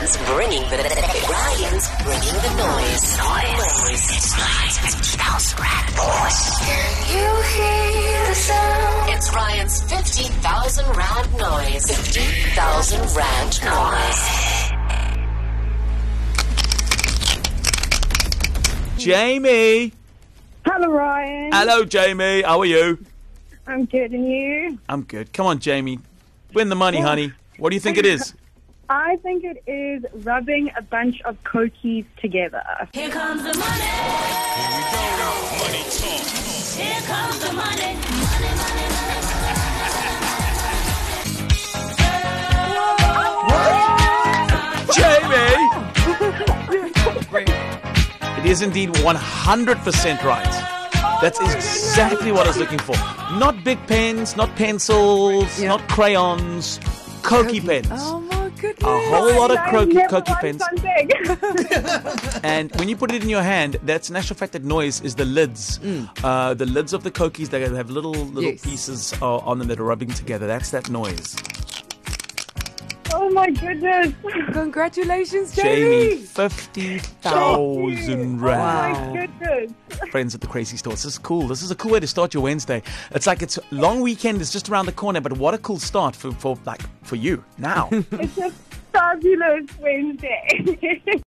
Ryan's bringing the noise. It's Ryan's 50,000 Rand noise. Can you hear the sound? It's Ryan's 50,000 Rand noise. 50,000 Rand noise. Jamie. Hello, Ryan. Hello, Jamie. How are you? I'm good, and you? I'm good. Come on, Jamie. Win the money, honey. What do you think it is? I think it is rubbing a bunch of cokies together. Here comes the money. Here we go. Money talk. Here comes the money. Money, money, Jamie! It is indeed 100% right. That's exactly what I was looking for. Not big pens, not pencils, not crayons, Cokie pens. Oh my goodness. A whole lot of Cokie Never pens. won something. And when you put it in your hand, that's an actual fact. That noise is the lids. The lids of the Cokies that have little Yes. pieces on them that are rubbing together. That's that noise. Oh my goodness. Congratulations, Jamie, Jamie. 50,000 Oh Rand. my goodness. Friends at the Crazy Store. This is cool. This is a cool way to start your Wednesday. It's like it's long weekend is just around the corner, but what a cool start for you now. It's a fabulous Wednesday.